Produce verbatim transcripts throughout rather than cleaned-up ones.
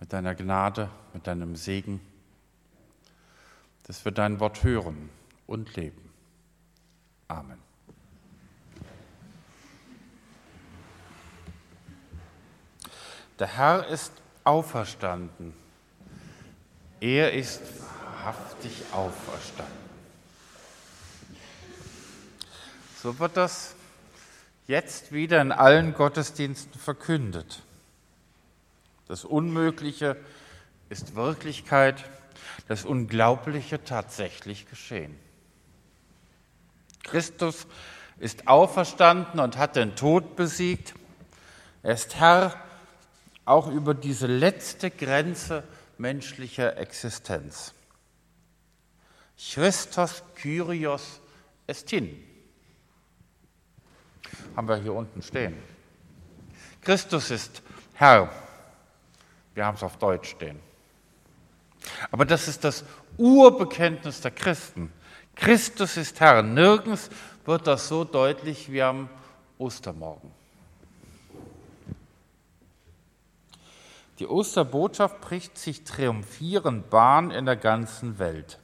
mit deiner Gnade, mit deinem Segen, dass wir dein Wort hören und leben. Amen. Der Herr ist auferstanden. Er ist wahrhaftig auferstanden. So wird das jetzt wieder in allen Gottesdiensten verkündet. Das Unmögliche ist Wirklichkeit, das Unglaubliche tatsächlich geschehen. Christus ist auferstanden und hat den Tod besiegt. Er ist Herr auch über diese letzte Grenze menschlicher Existenz. Christos Kyrios estin. Haben wir hier unten stehen. Christus ist Herr. Wir haben es auf Deutsch stehen. Aber das ist das Urbekenntnis der Christen. Christus ist Herr. Nirgends wird das so deutlich wie am Ostermorgen. Die Osterbotschaft bricht sich triumphierend Bahn in der ganzen Welt.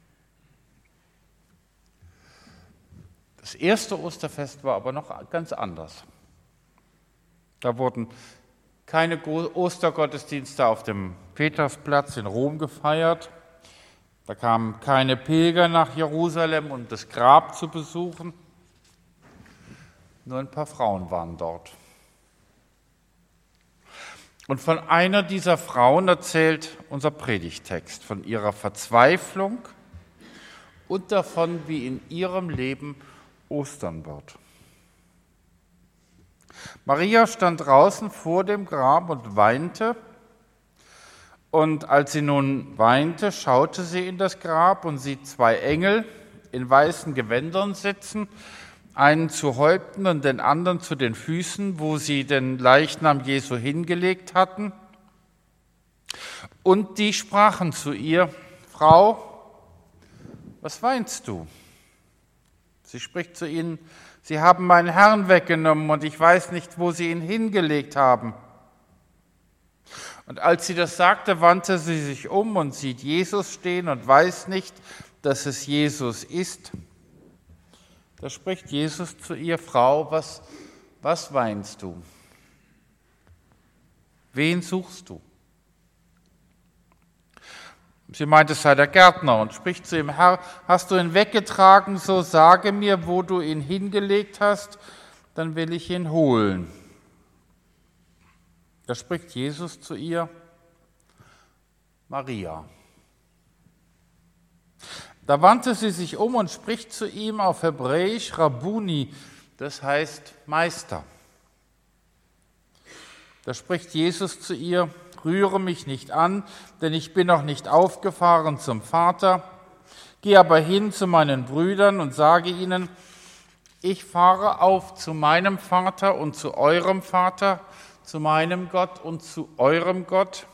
Das erste Osterfest war aber noch ganz anders. Da wurden keine Ostergottesdienste auf dem Petersplatz in Rom gefeiert. Da kamen keine Pilger nach Jerusalem, um das Grab zu besuchen. Nur ein paar Frauen waren dort. Und von einer dieser Frauen erzählt unser Predigtext, von ihrer Verzweiflung und davon, wie in ihrem Leben Ostern wird. Maria stand draußen vor dem Grab und weinte. Und als sie nun weinte, schaute sie in das Grab und sieht zwei Engel in weißen Gewändern sitzen, einen zu Häupten und den anderen zu den Füßen, wo sie den Leichnam Jesu hingelegt hatten. Und die sprachen zu ihr: Frau, was weinst du? Sie spricht zu ihnen: Sie haben meinen Herrn weggenommen und ich weiß nicht, wo sie ihn hingelegt haben. Und als sie das sagte, wandte sie sich um und sieht Jesus stehen und weiß nicht, dass es Jesus ist. Da spricht Jesus zu ihr: Frau, was, was weinst du? Wen suchst du? Sie meint, es sei der Gärtner und spricht zu ihm: Herr, hast du ihn weggetragen, so sage mir, wo du ihn hingelegt hast, dann will ich ihn holen. Da spricht Jesus zu ihr: Maria. Da wandte sie sich um und spricht zu ihm auf Hebräisch Rabbuni, das heißt Meister. Da spricht Jesus zu ihr: Rühre mich nicht an, denn ich bin noch nicht aufgefahren zum Vater. Geh aber hin zu meinen Brüdern und sage ihnen: Ich fahre auf zu meinem Vater und zu eurem Vater, zu meinem Gott und zu eurem Gott.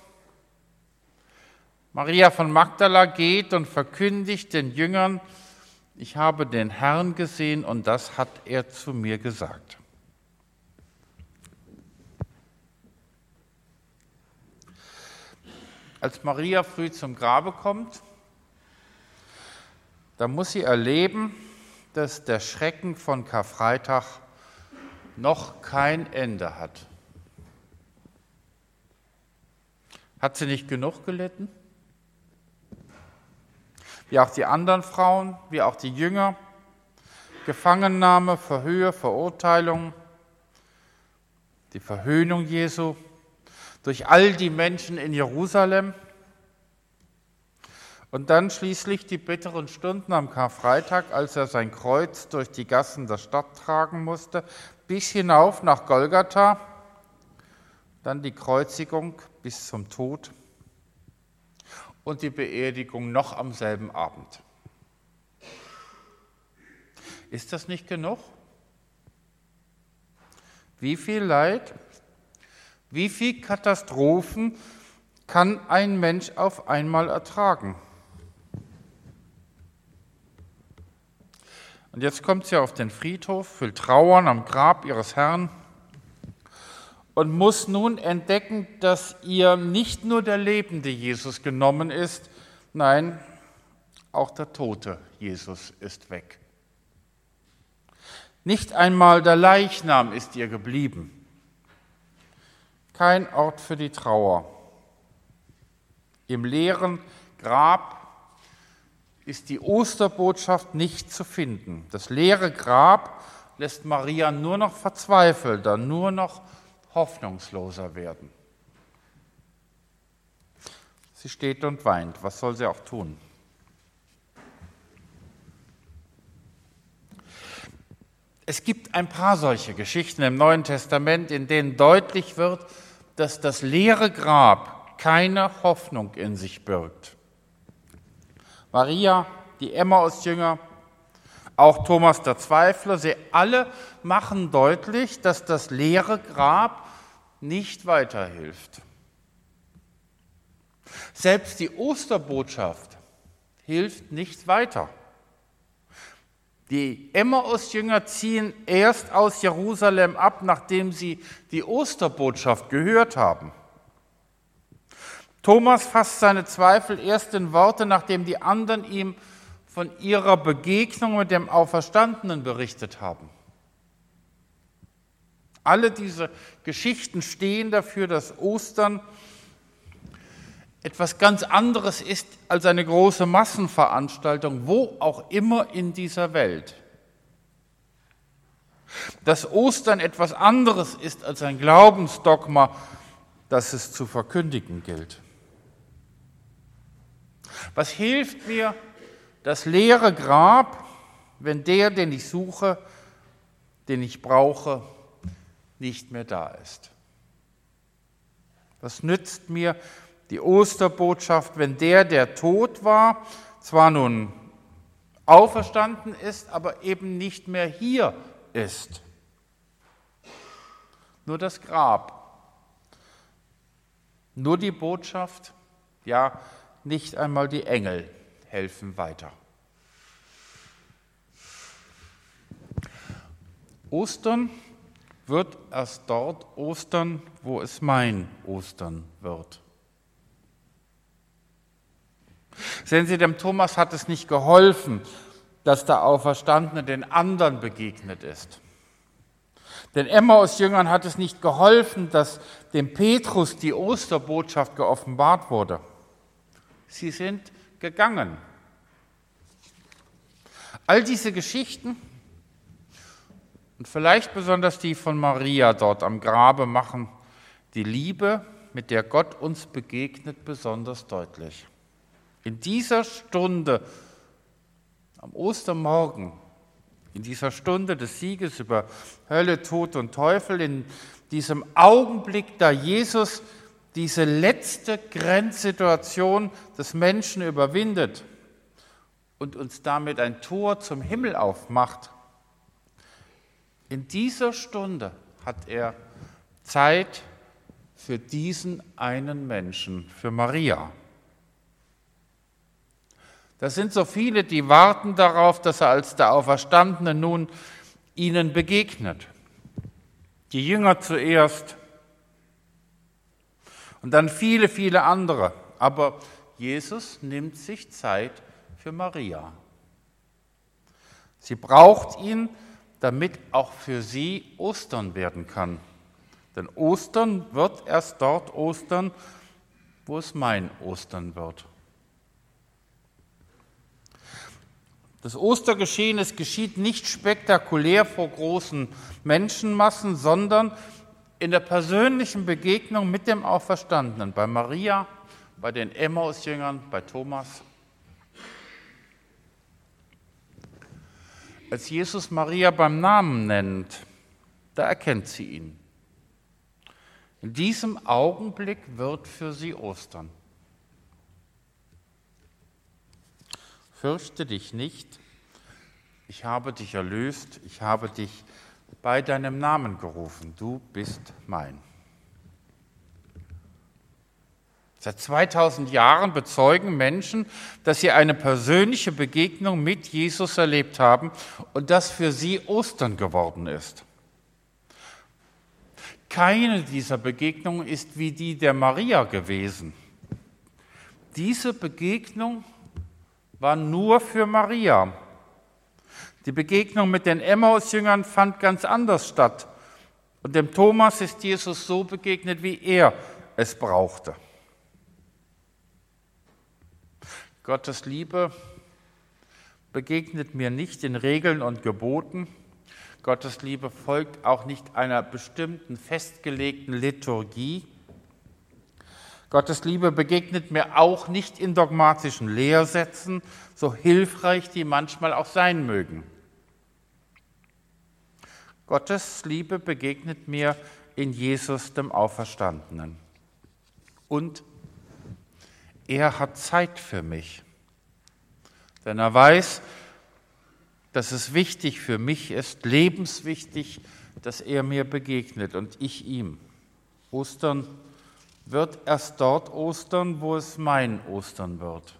Maria von Magdala geht und verkündigt den Jüngern: Ich habe den Herrn gesehen und das hat er zu mir gesagt. Als Maria früh zum Grabe kommt, da muss sie erleben, dass der Schrecken von Karfreitag noch kein Ende hat. Hat sie nicht genug gelitten? Wie auch die anderen Frauen, wie auch die Jünger, Gefangennahme, Verhör, Verurteilung, die Verhöhnung Jesu durch all die Menschen in Jerusalem und dann schließlich die bitteren Stunden am Karfreitag, als er sein Kreuz durch die Gassen der Stadt tragen musste, bis hinauf nach Golgatha, dann die Kreuzigung bis zum Tod und die Beerdigung noch am selben Abend. Ist das nicht genug? Wie viel Leid, wie viel Katastrophen kann ein Mensch auf einmal ertragen? Und jetzt kommt sie auf den Friedhof, will trauern am Grab ihres Herrn. und muss nun entdecken, dass ihr nicht nur der lebende Jesus genommen ist, nein, auch der tote Jesus ist weg. Nicht einmal der Leichnam ist ihr geblieben. Kein Ort für die Trauer. Im leeren Grab ist die Osterbotschaft nicht zu finden. Das leere Grab lässt Maria nur noch verzweifelter, nur noch hoffnungsloser werden. Sie steht und weint. Was soll sie auch tun? Es gibt ein paar solche Geschichten im Neuen Testament, in denen deutlich wird, dass das leere Grab keine Hoffnung in sich birgt. Maria, die Emmaus-Jünger, auch Thomas der Zweifler, sie alle machen deutlich, dass das leere Grab nicht weiterhilft. Selbst die Osterbotschaft hilft nicht weiter. Die Emmaus-Jünger ziehen erst aus Jerusalem ab, nachdem sie die Osterbotschaft gehört haben. Thomas fasst seine Zweifel erst in Worte, nachdem die anderen ihm von ihrer Begegnung mit dem Auferstandenen berichtet haben. Alle diese Geschichten stehen dafür, dass Ostern etwas ganz anderes ist als eine große Massenveranstaltung, wo auch immer in dieser Welt. Dass Ostern etwas anderes ist als ein Glaubensdogma, das es zu verkündigen gilt. Was hilft mir das leere Grab, wenn der, den ich suche, den ich brauche, nicht mehr da ist? Was nützt mir die Osterbotschaft, wenn der, der tot war, zwar nun auferstanden ist, aber eben nicht mehr hier ist? Nur das Grab, nur die Botschaft, ja, nicht einmal die Engel helfen weiter. Ostern wird erst dort Ostern, wo es mein Ostern wird. Sehen Sie, dem Thomas hat es nicht geholfen, dass der Auferstandene den anderen begegnet ist. Den Emmaus-Jüngern hat es nicht geholfen, dass dem Petrus die Osterbotschaft geoffenbart wurde. Sie sind gegangen. All diese Geschichten und vielleicht besonders die von Maria dort am Grabe machen die Liebe, mit der Gott uns begegnet, besonders deutlich. In dieser Stunde, am Ostermorgen, in dieser Stunde des Sieges über Hölle, Tod und Teufel, in diesem Augenblick, da Jesus diese letzte Grenzsituation des Menschen überwindet und uns damit ein Tor zum Himmel aufmacht, in dieser Stunde hat er Zeit für diesen einen Menschen, für Maria. Das sind so viele, die warten darauf, dass er als der Auferstandene nun ihnen begegnet. Die Jünger zuerst und dann viele, viele andere. Aber Jesus nimmt sich Zeit für Maria. Sie braucht ihn, damit auch für sie Ostern werden kann. Denn Ostern wird erst dort Ostern, wo es mein Ostern wird. Das Ostergeschehen, es geschieht nicht spektakulär vor großen Menschenmassen, sondern in der persönlichen Begegnung mit dem Auferstandenen, bei Maria, bei den Emmaus-Jüngern, bei Thomas. Als Jesus Maria beim Namen nennt, da erkennt sie ihn. In diesem Augenblick wird für sie Ostern. Fürchte dich nicht, ich habe dich erlöst, ich habe dich bei deinem Namen gerufen, du bist mein. Seit zweitausend Jahren bezeugen Menschen, dass sie eine persönliche Begegnung mit Jesus erlebt haben und das für sie Ostern geworden ist. Keine dieser Begegnungen ist wie die der Maria gewesen. Diese Begegnung war nur für Maria. Die Begegnung mit den Emmaus-Jüngern fand ganz anders statt. Und dem Thomas ist Jesus so begegnet, wie er es brauchte. Gottes Liebe begegnet mir nicht in Regeln und Geboten. Gottes Liebe folgt auch nicht einer bestimmten festgelegten Liturgie. Gottes Liebe begegnet mir auch nicht in dogmatischen Lehrsätzen, so hilfreich die manchmal auch sein mögen. Gottes Liebe begegnet mir in Jesus, dem Auferstandenen. Und er hat Zeit für mich, denn er weiß, dass es wichtig für mich ist, lebenswichtig, dass er mir begegnet und ich ihm. Ostern wird erst dort Ostern, wo es mein Ostern wird.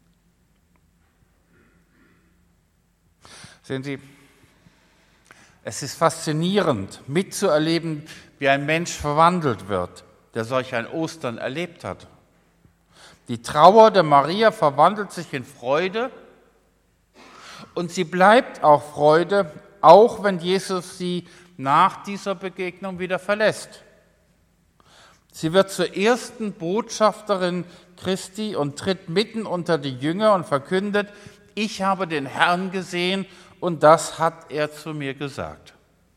Sehen Sie, es ist faszinierend, mitzuerleben, wie ein Mensch verwandelt wird, der solch ein Ostern erlebt hat. Die Trauer der Maria verwandelt sich in Freude und sie bleibt auch Freude, auch wenn Jesus sie nach dieser Begegnung wieder verlässt. Sie wird zur ersten Botschafterin Christi und tritt mitten unter die Jünger und verkündet: Ich habe den Herrn gesehen und das hat er zu mir gesagt.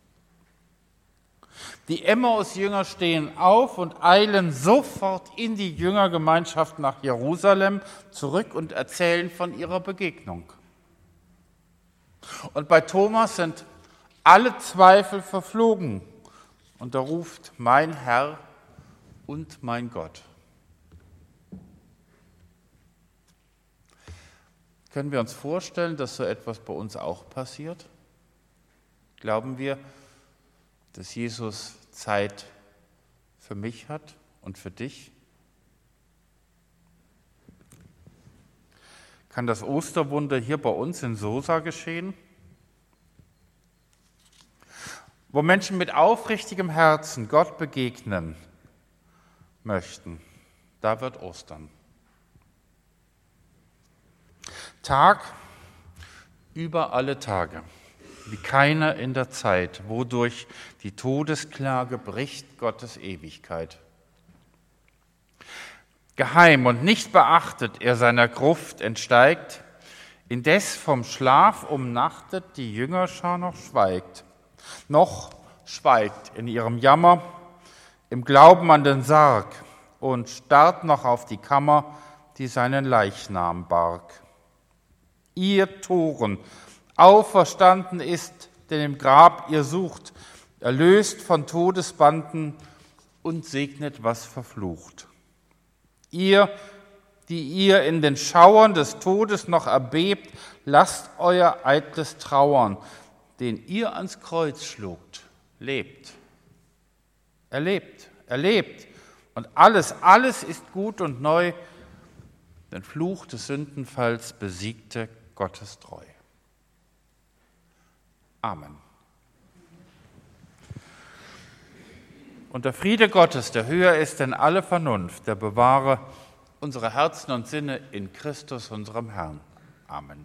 Die Emmaus-Jünger stehen auf und eilen sofort in die Jüngergemeinschaft nach Jerusalem zurück und erzählen von ihrer Begegnung. Und bei Thomas sind alle Zweifel verflogen und er ruft: Mein Herr und mein Gott. Können wir uns vorstellen, dass so etwas bei uns auch passiert? Glauben wir, dass Jesus Zeit für mich hat und für dich? Kann das Osterwunder hier bei uns in Sosa geschehen? Wo Menschen mit aufrichtigem Herzen Gott begegnen möchten, da wird Ostern. Tag über alle Tage, wie keiner in der Zeit, wodurch die Todesklage bricht Gottes Ewigkeit. Geheim und nicht beachtet er seiner Gruft entsteigt, indes vom Schlaf umnachtet die Jüngerschar noch schweigt. Noch schweigt in ihrem Jammer, im Glauben an den Sarg und starrt noch auf die Kammer, die seinen Leichnam barg. Ihr Toren, auferstanden ist, denn im Grab ihr sucht, erlöst von Todesbanden und segnet, was verflucht. Ihr, die ihr in den Schauern des Todes noch erbebt, lasst euer eitles Trauern, den ihr ans Kreuz schlugt, lebt. Er lebt, er lebt. Und alles, alles ist gut und neu, den Fluch des Sündenfalls besiegte Gottes Treu. Amen. Und der Friede Gottes, der höher ist denn alle Vernunft, der bewahre unsere Herzen und Sinne in Christus, unserem Herrn. Amen.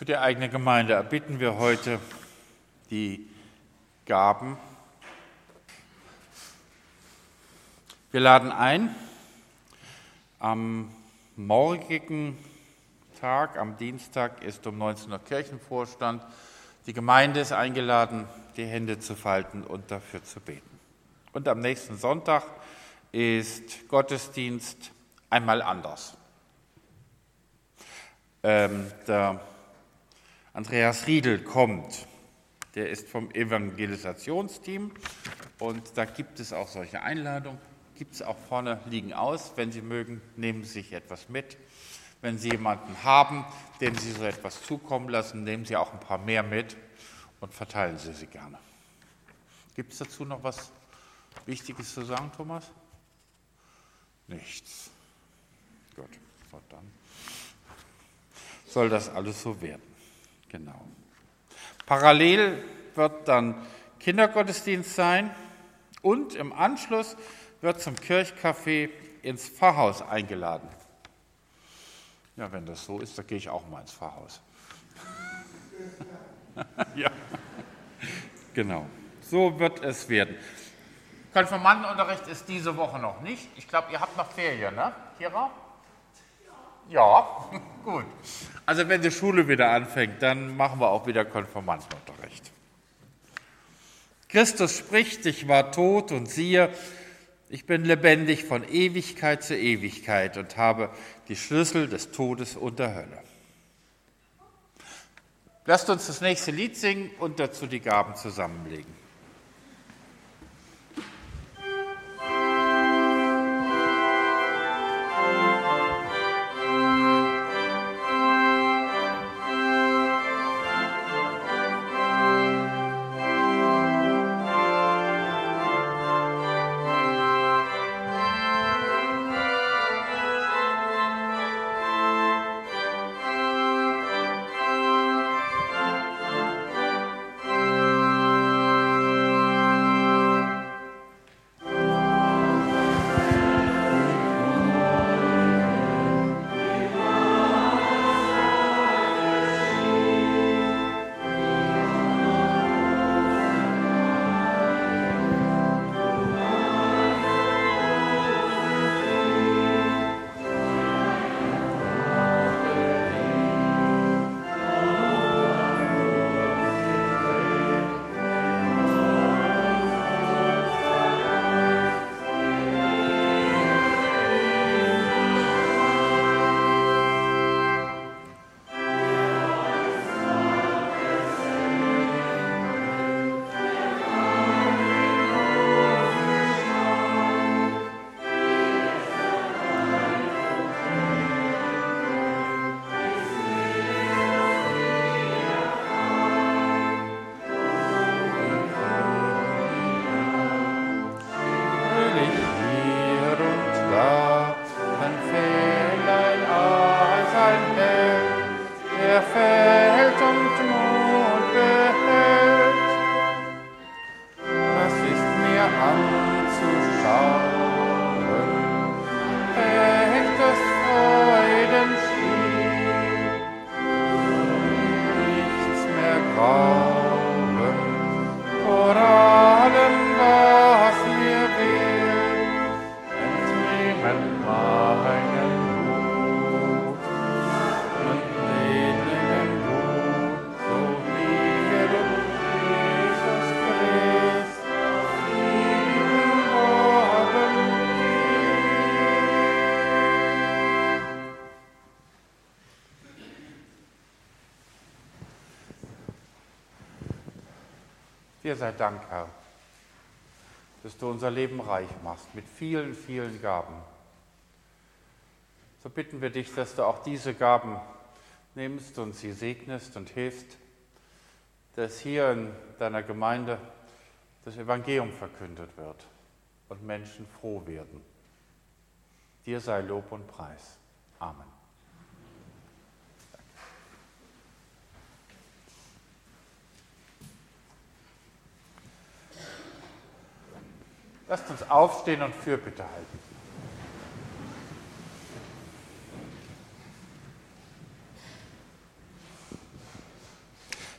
die eigene Gemeinde erbitten wir heute die Gaben. Wir laden ein, am morgigen Tag, am Dienstag ist um neunzehn Uhr Kirchenvorstand. Die Gemeinde ist eingeladen, die Hände zu falten und dafür zu beten. Und am nächsten Sonntag ist Gottesdienst einmal anders. Ähm, der Andreas Riedel kommt. Der ist vom Evangelisationsteam und da gibt es auch solche Einladungen. Gibt es auch vorne, liegen aus. Wenn Sie mögen, nehmen Sie sich etwas mit. Wenn Sie jemanden haben, dem Sie so etwas zukommen lassen, nehmen Sie auch ein paar mehr mit und verteilen Sie sie gerne. Gibt es dazu noch was Wichtiges zu sagen, Thomas? Nichts. Gut, so dann soll das alles so werden. Genau. Parallel wird dann Kindergottesdienst sein und im Anschluss wird zum Kirchcafé ins Pfarrhaus eingeladen. Ja, wenn das so ist, dann gehe ich auch mal ins Pfarrhaus. Ja, genau. So wird es werden. Konfirmandenunterricht ist diese Woche noch nicht. Ich glaube, ihr habt noch Ferien, ne, Kira? Ja, gut. Also wenn die Schule wieder anfängt, dann machen wir auch wieder Konfirmandenunterricht. Christus spricht, ich war tot und siehe, ich bin lebendig von Ewigkeit zu Ewigkeit und habe die Schlüssel des Todes und der Hölle. Lasst uns das nächste Lied singen und dazu die Gaben zusammenlegen. Dir sei Dank, Herr, dass du unser Leben reich machst mit vielen, vielen Gaben. So bitten wir dich, dass du auch diese Gaben nimmst und sie segnest und hilfst, dass hier in deiner Gemeinde das Evangelium verkündet wird und Menschen froh werden. Dir sei Lob und Preis. Amen. Lasst uns aufstehen und Fürbitte halten.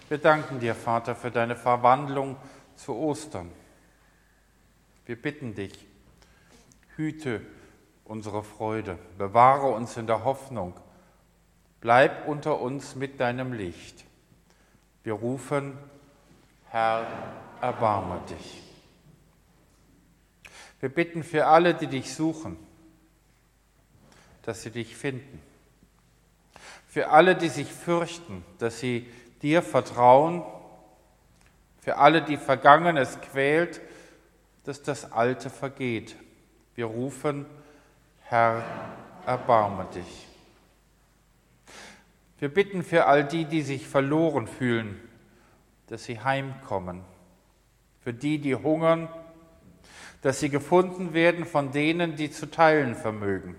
Wir danken dir, Vater, für deine Verwandlung zu Ostern. Wir bitten dich, hüte unsere Freude, bewahre uns in der Hoffnung, bleib unter uns mit deinem Licht. Wir rufen, Herr, erbarme dich. Wir bitten für alle, die dich suchen, dass sie dich finden. Für alle, die sich fürchten, dass sie dir vertrauen. Für alle, die Vergangenes quält, dass das Alte vergeht. Wir rufen, Herr, erbarme dich. Wir bitten für all die, die sich verloren fühlen, dass sie heimkommen. Für die, die hungern, dass sie gefunden werden von denen, die zu teilen vermögen.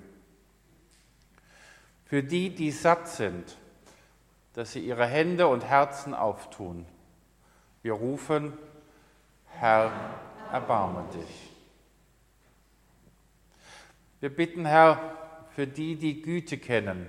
Für die, die satt sind, dass sie ihre Hände und Herzen auftun. Wir rufen, Herr, erbarme dich. Wir bitten, Herr, für die, die Güte kennen,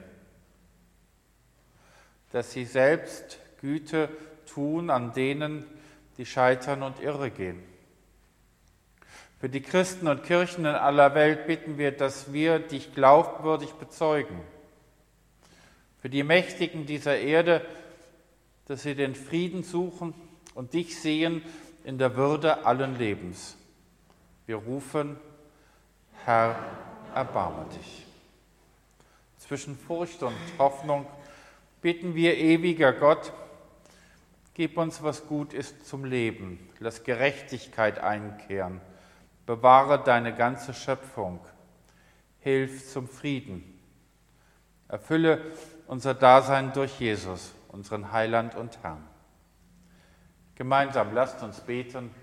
dass sie selbst Güte tun an denen, die scheitern und irre gehen. Für die Christen und Kirchen in aller Welt bitten wir, dass wir dich glaubwürdig bezeugen. Für die Mächtigen dieser Erde, dass sie den Frieden suchen und dich sehen in der Würde allen Lebens. Wir rufen, Herr, erbarme dich. Zwischen Furcht und Hoffnung bitten wir, ewiger Gott, gib uns, was gut ist zum Leben, lass Gerechtigkeit einkehren, bewahre deine ganze Schöpfung, hilf zum Frieden, erfülle unser Dasein durch Jesus, unseren Heiland und Herrn. Gemeinsam lasst uns beten.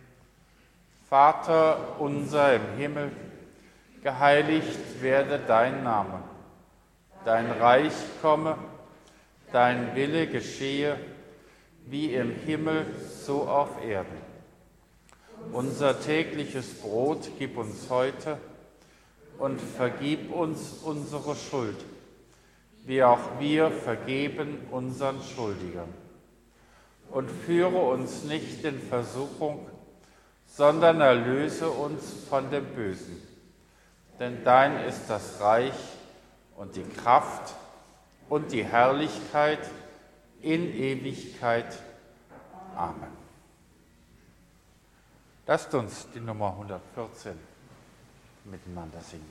Vater unser im Himmel, geheiligt werde dein Name. Dein Reich komme, dein Wille geschehe, wie im Himmel, so auf Erden. Unser tägliches Brot gib uns heute und vergib uns unsere Schuld, wie auch wir vergeben unseren Schuldigern. Und führe uns nicht in Versuchung, sondern erlöse uns von dem Bösen. Denn dein ist das Reich und die Kraft und die Herrlichkeit in Ewigkeit. Amen. Lasst uns die Nummer hundertvierzehn miteinander singen.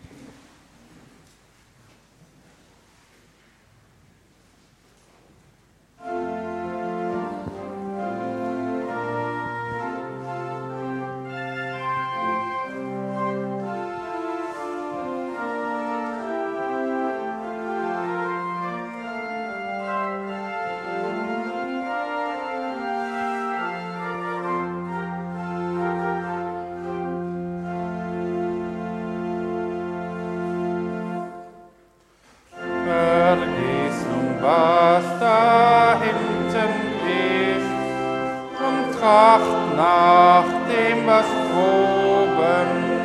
Nach dem, was droben,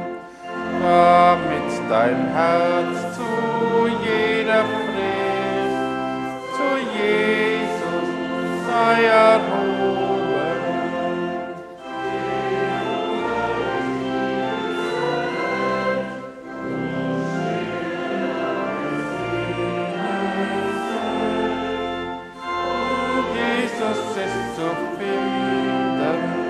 damit dein Herz zu jeder Pflicht, zu Jesus sei erhoben. Jesus ist zu finden.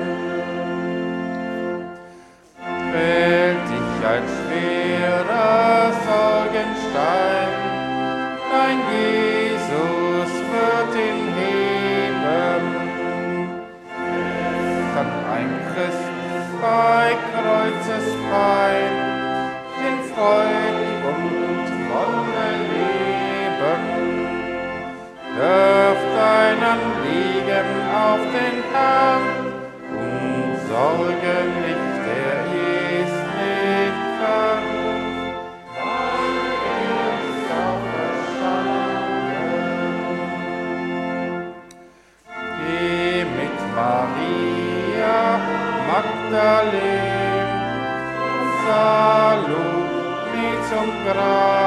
Quält dich ein schwerer Sorgenstein, dein Jesus wird ihn heben. Kann ein Christ bei Kreuzesfein in Freud und Wonne leben, wirf dein Anliegen auf den Herrn und sorge nicht, er ist nicht fern, weil er ist auferstanden. Geh mit Maria Magdalene und Salome zum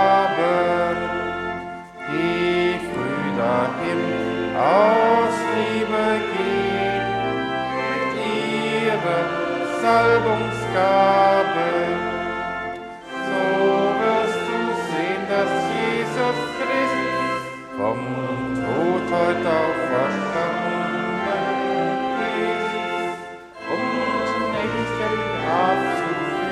Graben, die früh dahin aus Salbungsgabe. So wirst du sehen, dass Jesus Christus vom Tod heute auferstanden ist und nicht im Grab zu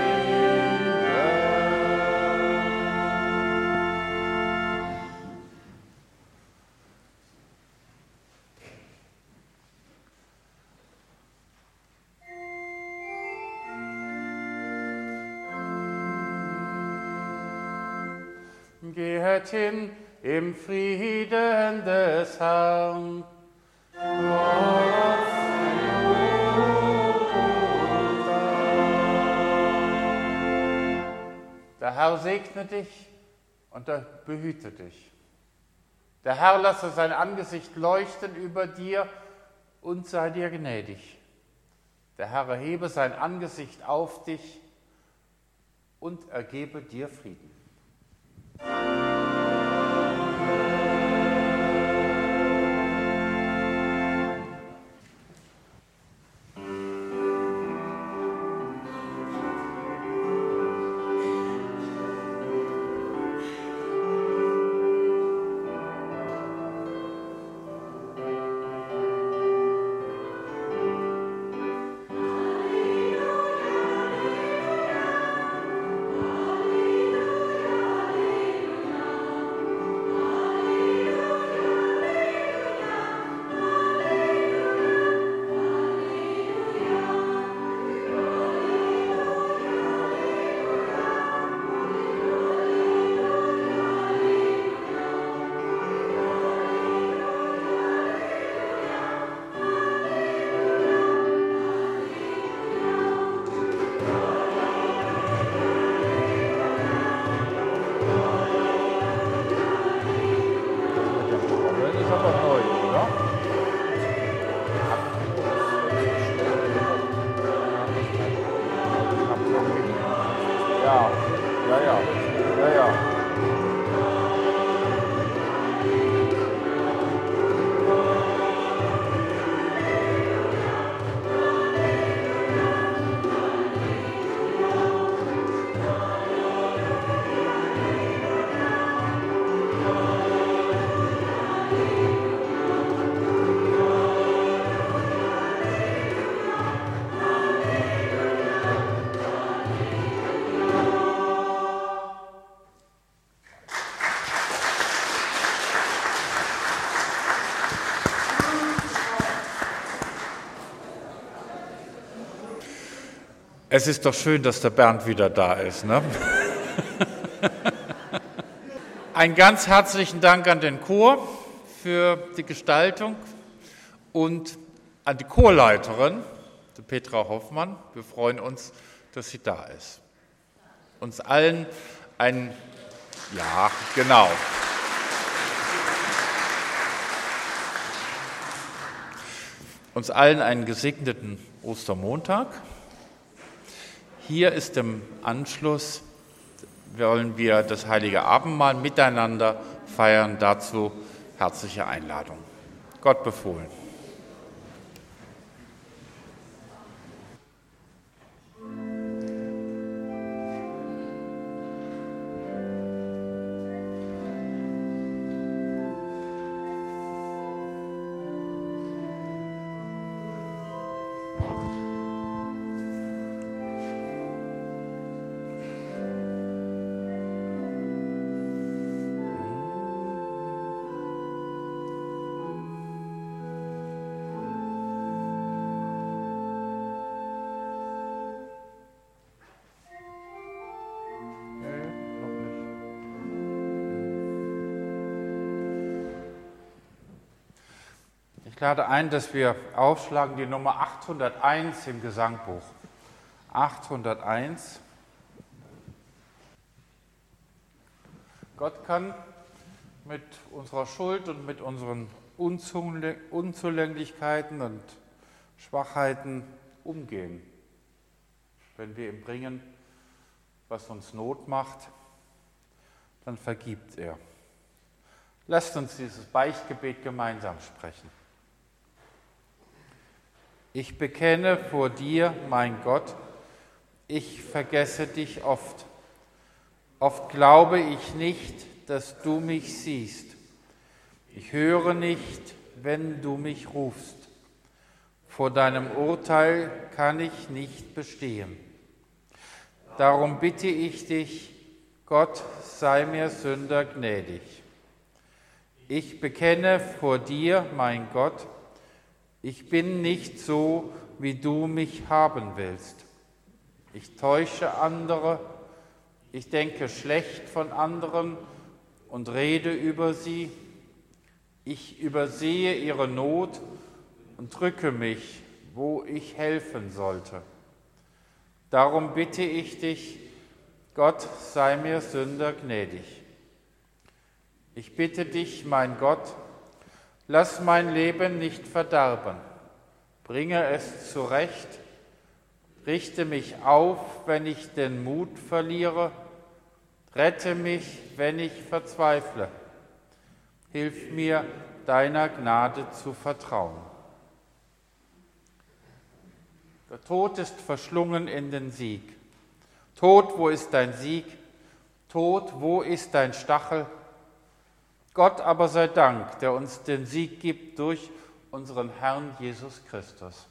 Gehet hin im Frieden des Herrn. Gott sei Der Herr segne dich und er behüte dich. Der Herr lasse sein Angesicht leuchten über dir und sei dir gnädig. Der Herr erhebe sein Angesicht auf dich und ergebe dir Frieden. Es ist doch schön, dass der Bernd wieder da ist, ne? Einen ganz herzlichen Dank an den Chor für die Gestaltung und an die Chorleiterin, die Petra Hoffmann. Wir freuen uns, dass sie da ist. Uns allen ein, ja, genau. Uns allen einen gesegneten Ostermontag. Hier ist im Anschluss, wollen wir das Heilige Abendmahl miteinander feiern. Dazu herzliche Einladung. Gott befohlen. Ich lade ein, dass wir aufschlagen die Nummer achthunderteins im Gesangbuch. achthunderteins. Gott kann mit unserer Schuld und mit unseren Unzulänglichkeiten und Schwachheiten umgehen. Wenn wir ihm bringen, was uns Not macht, dann vergibt er. Lasst uns dieses Beichtgebet gemeinsam sprechen. Ich bekenne vor dir, mein Gott, Ich vergesse dich oft. Oft glaube ich nicht, dass du mich siehst. Ich höre nicht, wenn du mich rufst. Vor deinem Urteil kann ich nicht bestehen. Darum bitte ich dich, Gott, sei mir Sünder gnädig. Ich bekenne vor dir, mein Gott, ich bin nicht so, wie du mich haben willst. Ich täusche andere, ich denke schlecht von anderen und rede über sie. Ich übersehe ihre Not und drücke mich, wo ich helfen sollte. Darum bitte ich dich, Gott, sei mir Sünder gnädig. Ich bitte dich, mein Gott, lass mein Leben nicht verderben. Bringe es zurecht. Richte mich auf, wenn ich den Mut verliere. Rette mich, wenn ich verzweifle. Hilf mir, deiner Gnade zu vertrauen. Der Tod ist verschlungen in den Sieg. Tod, wo ist dein Sieg? Tod, wo ist dein Stachel? Gott aber sei Dank, der uns den Sieg gibt durch unseren Herrn Jesus Christus.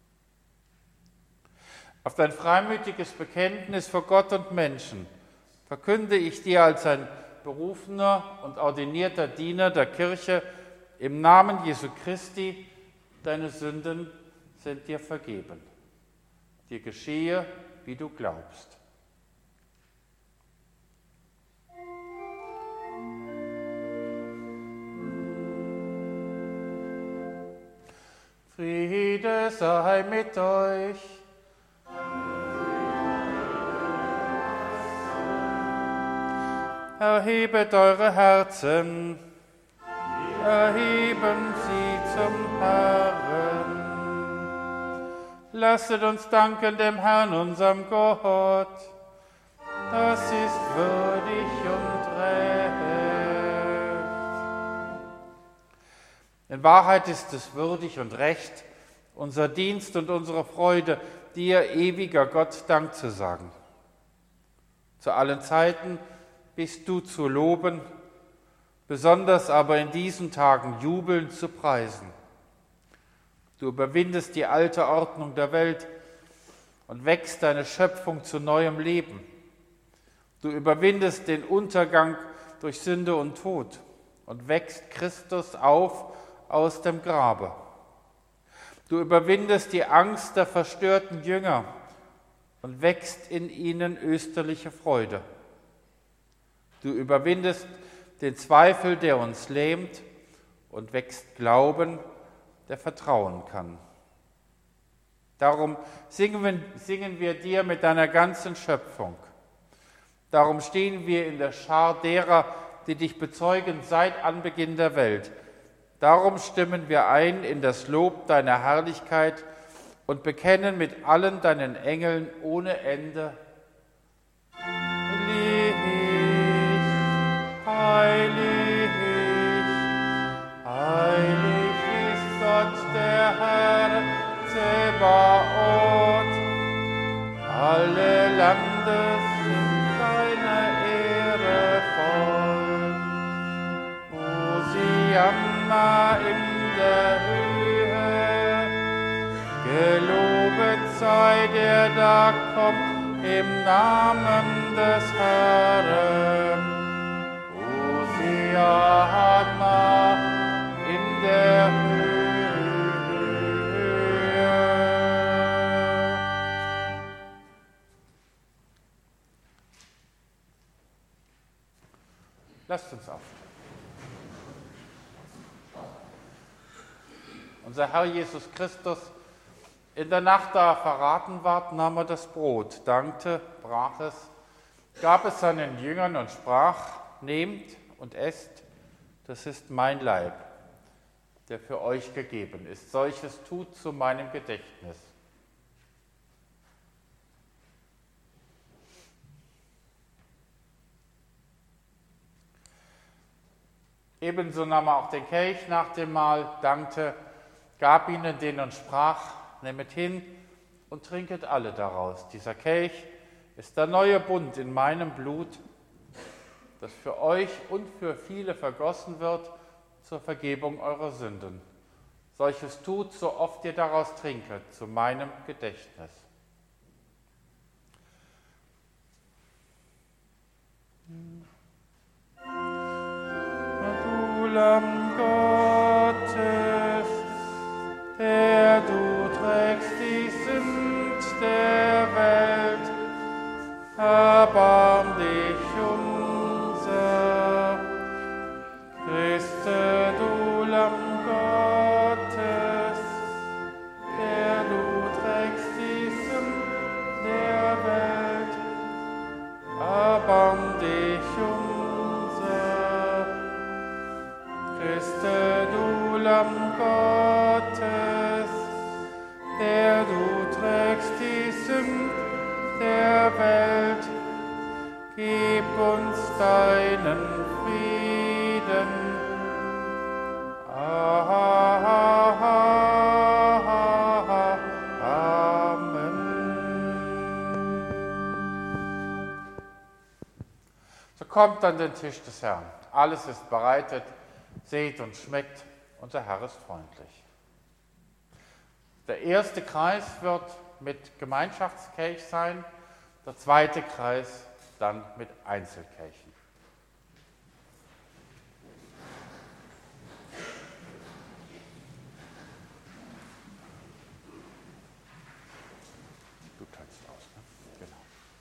Auf dein freimütiges Bekenntnis vor Gott und Menschen verkünde ich dir als ein berufener und ordinierter Diener der Kirche im Namen Jesu Christi, deine Sünden sind dir vergeben. Dir geschehe, wie du glaubst. Friede sei mit euch. Erhebet eure Herzen, erheben sie zum Herrn. Lasset uns danken dem Herrn, unserem Gott. Das ist würdig und recht. In Wahrheit ist es würdig und recht, unser Dienst und unsere Freude, dir, ewiger Gott, Dank zu sagen. Zu allen Zeiten bist du zu loben, besonders aber in diesen Tagen jubelnd zu preisen. Du überwindest die alte Ordnung der Welt und wächst deine Schöpfung zu neuem Leben. Du überwindest den Untergang durch Sünde und Tod und wächst Christus auf aus dem Grabe. Du überwindest die Angst der verstörten Jünger und wächst in ihnen österliche Freude. Du überwindest den Zweifel, der uns lähmt, und wächst Glauben, der vertrauen kann. Darum singen wir, singen wir dir mit deiner ganzen Schöpfung. Darum stehen wir in der Schar derer, die dich bezeugen seit Anbeginn der Welt. Darum stimmen wir ein in das Lob deiner Herrlichkeit und bekennen mit allen deinen Engeln ohne Ende: Heilig, heilig ist Gott, der Herr Zebaoth. Alle Lande sind seiner Ehre voll. Hosianna in der Höhe, gelobet sei der da kommt im Namen des Herrn. Hosianna in der Höhe. Lasst uns auf. Unser Herr Jesus Christus, in der Nacht, da er verraten ward, nahm er das Brot, dankte, brach es, gab es seinen Jüngern und sprach: Nehmt und esst, das ist mein Leib, der für euch gegeben ist. Solches tut zu meinem Gedächtnis. Ebenso nahm er auch den Kelch nach dem Mahl, dankte, gab ihnen den und sprach: Nehmet hin, und trinket alle daraus. Dieser Kelch ist der neue Bund in meinem Blut, das für euch und für viele vergossen wird zur Vergebung eurer Sünden. Solches tut, so oft ihr daraus trinket, zu meinem Gedächtnis. Du Lamm Gottes, der du trägst die Sünd der Welt, erbarm dich unser. Christe, du Lamm Gottes, der du trägst die Sünd der Welt, erbarm dich unser. Christe, du Lamm Gottes, der du trägst die Sünd der Welt, gib uns deinen Frieden. Amen. So kommt an den Tisch des Herrn. Alles ist bereitet, seht und schmeckt, und der Herr ist freundlich. Der erste Kreis wird mit Gemeinschaftskelch sein, der zweite Kreis dann mit Einzelkelchen. Du teilst aus, ne? Genau.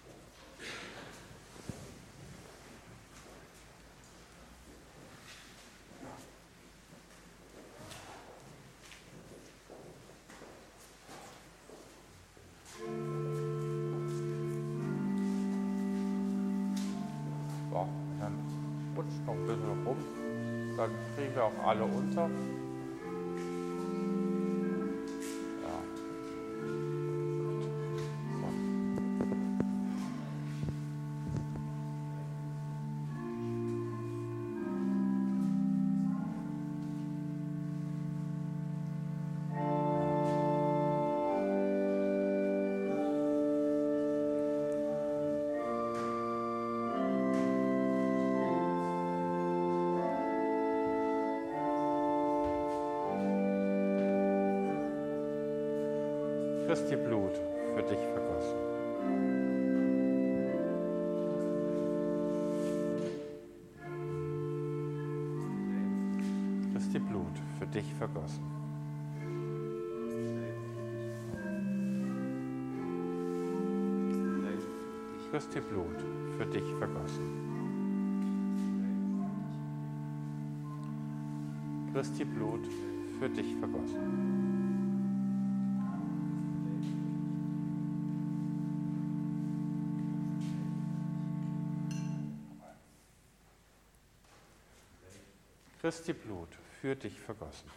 So, dann rutscht noch ein bisschen rum, dann kriegen wir auch alle unter. Ja. So. Christi Blut für dich vergossen. Christi Blut für dich vergossen. Christi Blut für dich vergossen. Christi Blut für dich vergossen. Christi Blut für dich vergossen.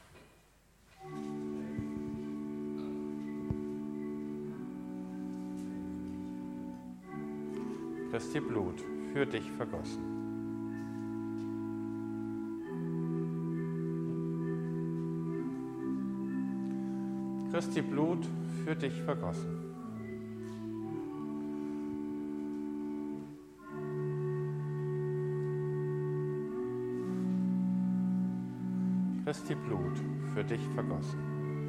Christi Blut für dich vergossen. Christi Blut für dich vergossen. Christi Blut für dich vergossen.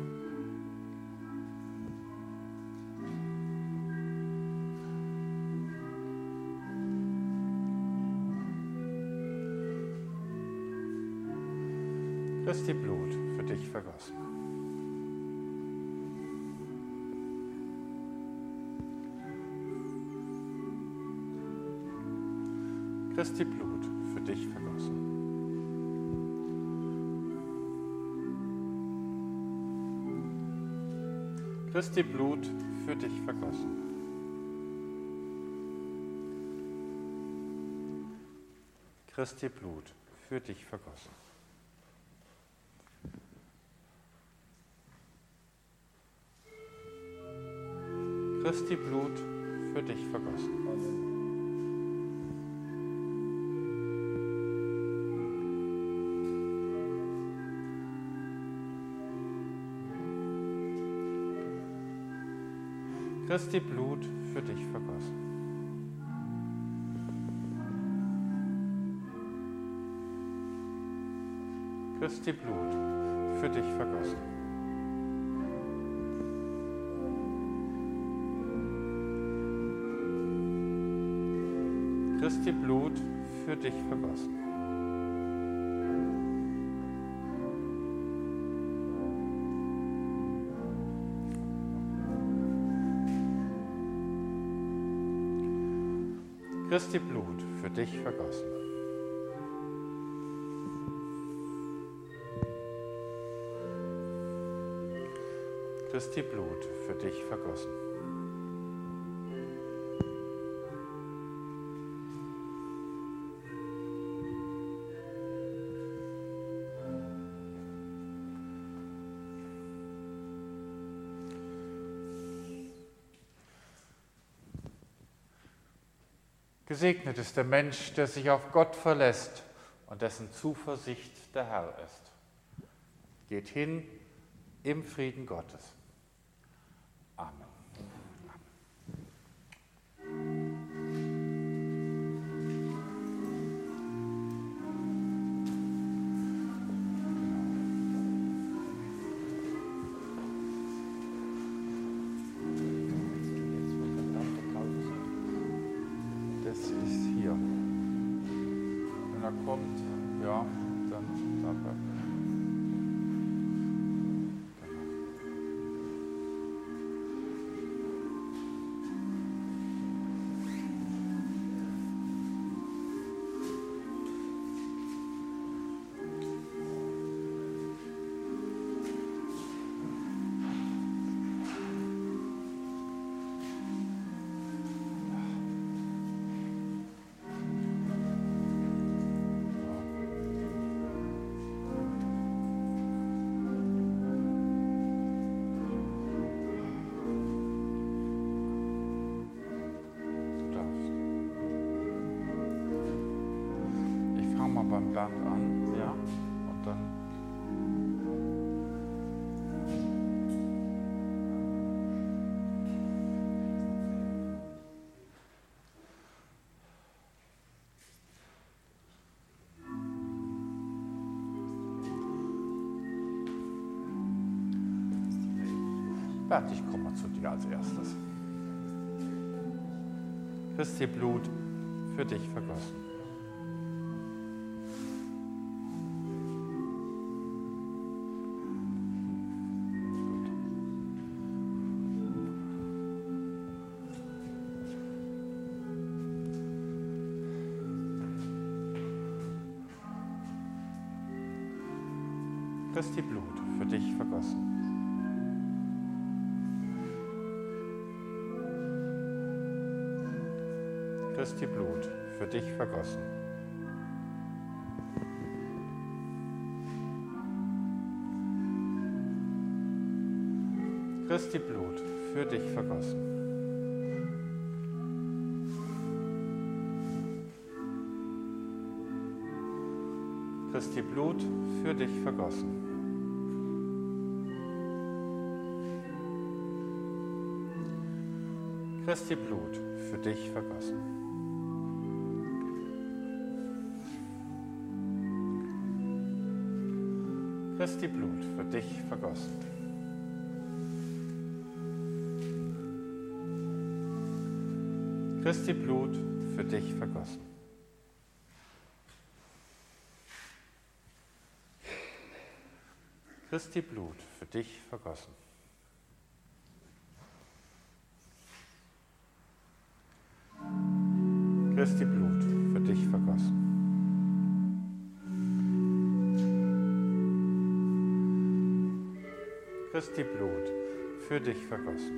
Christi Blut für dich vergossen. Christi Blut für dich vergossen. Christi Blut für dich vergossen. Christi Blut für dich vergossen. Christi Blut für dich vergossen. Christi Blut für dich vergossen. Christi Blut für dich vergossen. Christi Blut für dich vergossen. Christi Blut für dich vergossen. Christi Blut für dich vergossen. Gesegnet ist der Mensch, der sich auf Gott verlässt und dessen Zuversicht der Herr ist. Geht hin im Frieden Gottes. Amen. Das ist hier. Wenn er kommt, ja, dann darf er. Beim Bernd an, ja, und dann Bernd, ich komme zu dir als erstes. Christi Blut für dich vergossen. Christi Blut für dich vergossen. Christi Blut für dich vergossen. Christi Blut für dich vergossen. Christi Blut für dich vergossen. Christi Blut für dich vergossen. Christi Blut für dich vergossen. Christi Blut für dich vergossen. Christi Blut für dich vergossen. Christi Blut für dich vergossen. Christi Blut für dich vergossen.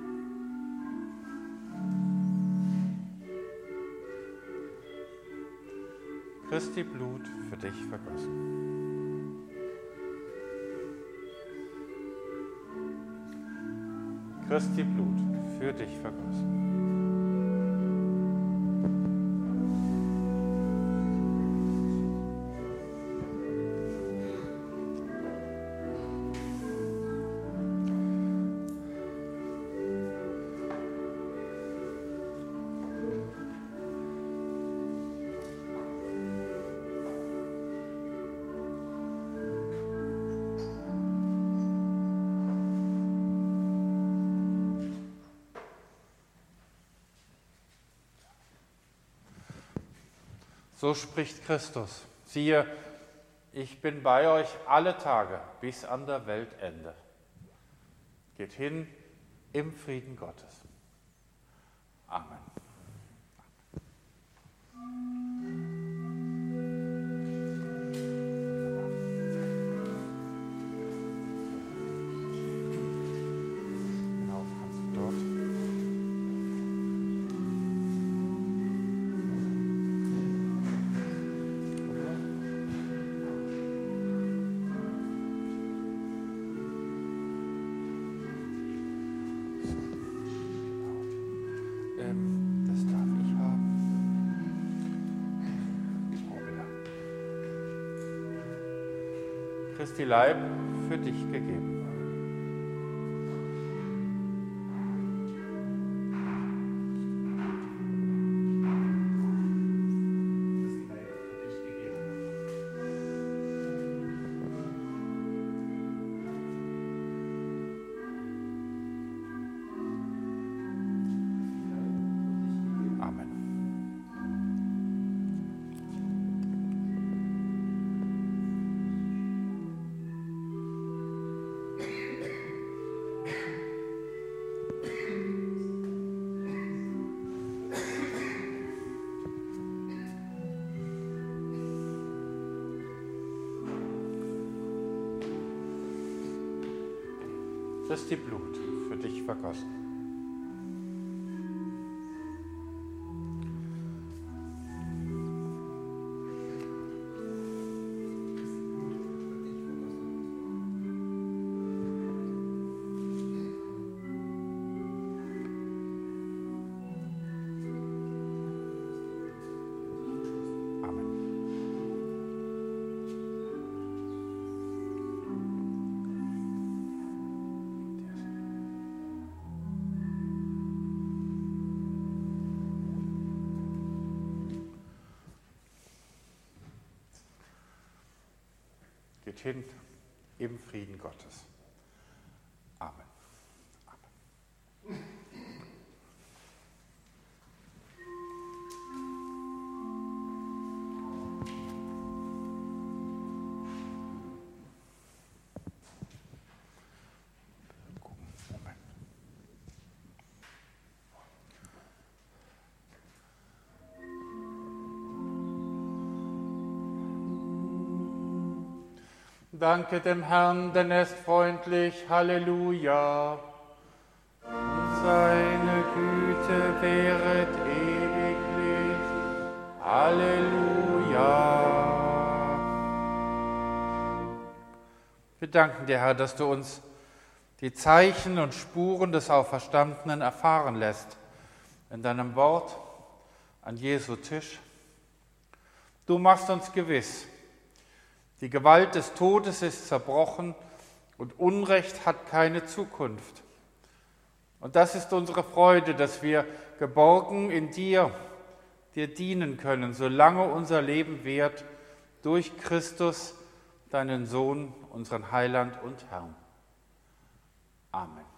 Christi Blut für dich vergossen. Christi Blut für dich vergossen. So spricht Christus. Siehe, ich bin bei euch alle Tage bis an der Weltende. Geht hin im Frieden Gottes. Amen. Christi Leib für dich gegeben. Christi Blut für dich vergossen. Geht hin im Frieden Gottes. Amen. Amen. Moment. Danke dem Herrn, denn er ist freundlich. Halleluja. Und seine Güte währet ewiglich. Halleluja. Wir danken dir, Herr, dass du uns die Zeichen und Spuren des Auferstandenen erfahren lässt in deinem Wort an Jesu Tisch. Du machst uns gewiss, die Gewalt des Todes ist zerbrochen und Unrecht hat keine Zukunft. Und das ist unsere Freude, dass wir geborgen in dir, dir dienen können, solange unser Leben währt, durch Christus, deinen Sohn, unseren Heiland und Herrn. Amen.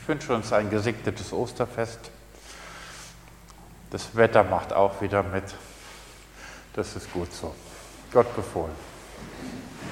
Ich wünsche uns ein gesegnetes Osterfest. Das Wetter macht auch wieder mit. Das ist gut so. Gott befohlen.